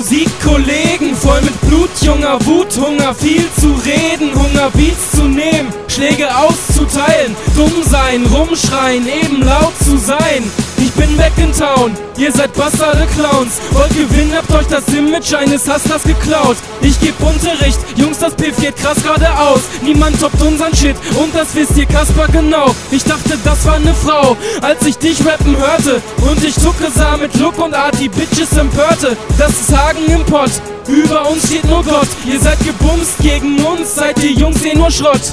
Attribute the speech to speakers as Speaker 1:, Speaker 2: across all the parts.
Speaker 1: Musikkollegen, voll mit Blut, junger Wut, Hunger, viel zu reden, Hunger, Beats zu nehmen, Schläge auszuteilen, dumm sein, rumschreien, eben laut zu sein. Ich bin back in town, ihr seid Bastarde Clowns. Wollt gewinnen, habt euch das Image eines Hustlers geklaut. Ich geb Unterricht, Jungs, das Piff geht krass geradeaus. Niemand toppt unseren Shit und das wisst ihr Kasper genau. Ich dachte, das war ne Frau, als ich dich rappen hörte und ich Zucke sah mit Look und Art, die Bitches empörte. Das ist Hagen im Pott, über uns steht nur Gott. Ihr seid gebumst, gegen uns seid ihr Jungs eh nur Schrott.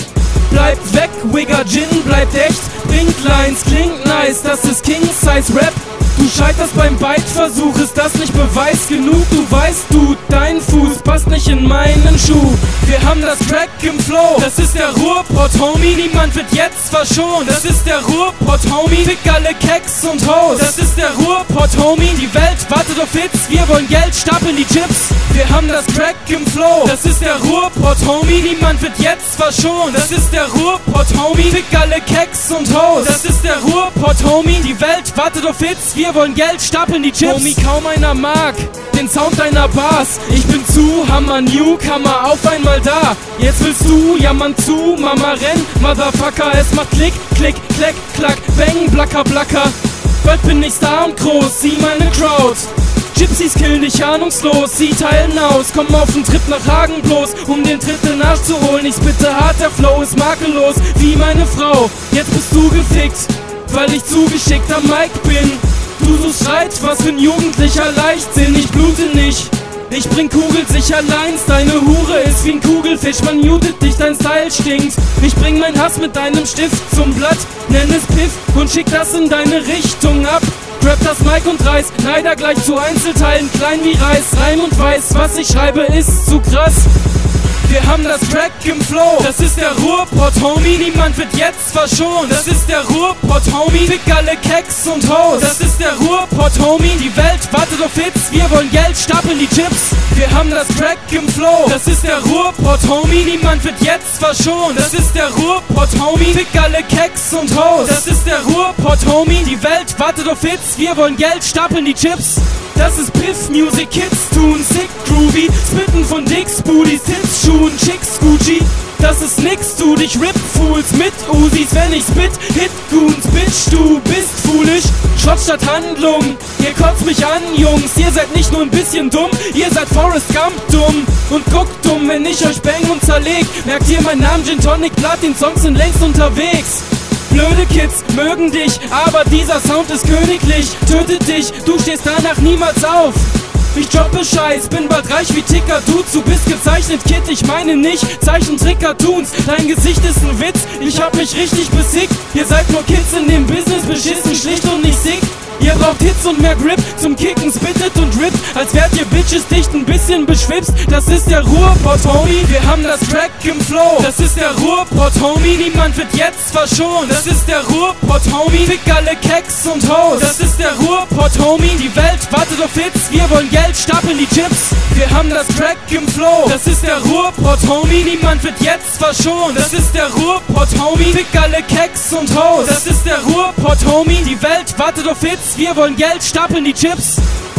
Speaker 1: Bleibt weg, Wigger Gin, bleibt echt. Bringt Lines, klingt nice, das ist King-Size-Rap. Du scheiterst beim Bite-Versuch, ist das nicht Beweis genug? Du weißt, dein Fuß passt nicht in meinen Schuh. Wir haben das Crack im Flow, das ist der Ruhrpott, Homie. Niemand wird jetzt verschont, das ist der Ruhrpott, Homie. Fick alle Keks und Hoes, das ist der Ruhrpott, Homie. Die Welt wartet auf Hits, wir wollen Geld, stapeln die Chips. Wir haben das Crack im Flow, das ist der Ruhrpott, Homie. Niemand wird jetzt verschont, das ist der Ruhrpott, Homie. Fick alle Keks und Hoes, das ist der Ruhrpott, Homie. Die Welt wartet auf Hits, wir wollen Geld, stapeln die Chips. Homie, kaum einer mag den Sound deiner Bars. Ich bin zu Hammer, Newcomer, auf einmal da. Jetzt willst du jammern zu, Mama renn, Motherfucker. Es macht Klick, Klick, Kleck, Klack, Bang, Blacker, Blacker. Bald bin ich Star und groß, sieh meine Crowd. Gypsies killen dich ahnungslos, sie teilen aus, kommen auf den Trip nach Hagen bloß, um den dritten nachzuholen. Ich bitte hart, der Flow ist makellos, wie meine Frau. Jetzt bist du gefickt, weil ich zugeschickt am Mic bin. Du so schreit, was für ein jugendlicher Leichtsinn. Ich blute nicht, ich bring kugelsicher Lines. Deine Hure ist wie ein Kugelfisch, man mutet dich, dein Style stinkt. Ich bring mein Hass mit deinem Stift zum Blatt, nenn es Piff und schick das in deine Richtung ab. Grab das Mic und reiß Neider gleich zu Einzelteilen, klein wie Reis. Reim und weiß, was ich schreibe, ist zu krass. Wir haben das Crack im Flow, das ist der Ruhrpott, Homie. Niemand wird jetzt verschont, das ist der Ruhrpott, Homie. Fick alle Keks und Hoes, das ist der Ruhrpott, Homie. Die Welt wartet auf Hits, wir wollen Geld, stapeln die Chips. Wir haben das Crack im Flow, das ist der Ruhrpott, Homie. Niemand wird jetzt verschont, das ist der Ruhrpott, Homie. Fick alle Keks und Hoes, das ist der Ruhrpott, Homie. Die Welt wartet auf Hits, wir wollen Geld, stapeln die Chips. Das ist Piff Music, Kids tun sick, groovy. Spitten von Dicks, Booties, Hits, Schuhen, Chicks, Gucci. Das ist nix, du dich Rip-Fools mit Usis, wenn ich spit. Hit-Goons, Bitch, du bist foolish. Schrott statt Handlung, ihr kotzt mich an, Jungs. Ihr seid nicht nur ein bisschen dumm, ihr seid Forrest Gump dumm. Und guckt dumm, wenn ich euch bang und zerleg. Merkt ihr meinen Namen, Gin Tonic, Platin-Songs sind längst unterwegs. Blöde Kids mögen dich, aber dieser Sound ist königlich. Tötet dich, du stehst danach niemals auf. Ich droppe Scheiß, bin bald reich wie Ticker Dudes. Du bist gezeichnet, Kid, ich meine nicht Zeichentrick-Cartoons. Dein Gesicht ist ein Witz, ich hab mich richtig besickt. Ihr seid nur Kids in dem Business, beschissen, schlicht und nicht sick. Ihr braucht Hits und mehr Grip zum Kicken, spittet und rippt, als wärt ihr Bitches dicht ein bisschen beschwipst. Das ist der Ruhrpott, Homie. Wir haben das Crack im Flow, das ist der Ruhrpott, Homie. Niemand wird jetzt verschont, das ist der Ruhrpott, Homie. Fick alle Keks und Hoes, das ist der Ruhrpott, Homie. Die Welt wartet auf Hits, wir wollen Geld, stapeln die Chips. Wir haben das Crack im Flow, das ist der Ruhrpott, Homie. Niemand wird jetzt verschont, das ist der Ruhrpott, Homie. Fick alle Keks und Hoes, das ist der Ruhrpott, Homie. Die Welt wartet auf Hits, wir wollen Geld, stapeln die Chips.